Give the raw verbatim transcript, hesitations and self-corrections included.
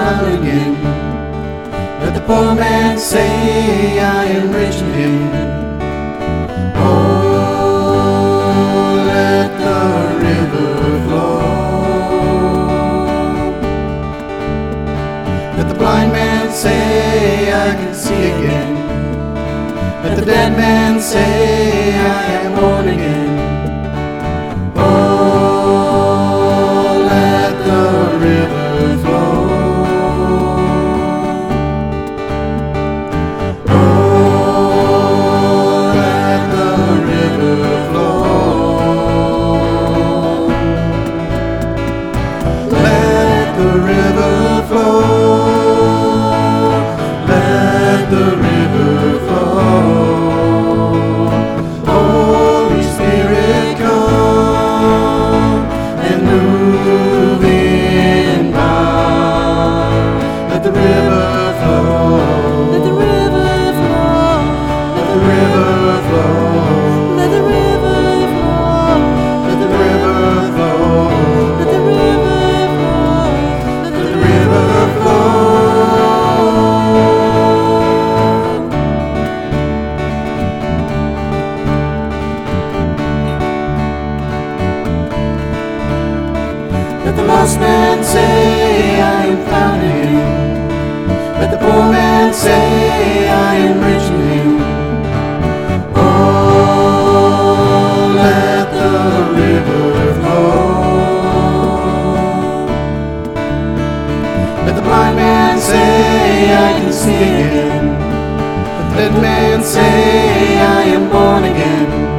found again. Let the poor man say, I am rich in him. Oh, let the river flow. Let the blind man say, I can see again. Let the dead man say, I am born again. Oh, let the river flow. Oh, let the river flow. Let the river flow. Let the river flow. Holy Spirit, come and move in power. Let the river flow. Let the river flow. Let the river flow. Let the river flow. Let the river flow. Let the river flow. Let Let the river flow. Let the lost man say, I am found in him. Let the poor man say, I am rich in him. Oh, let the river flow. Let the blind man say, I can see again. Let the dead man say, I am born again.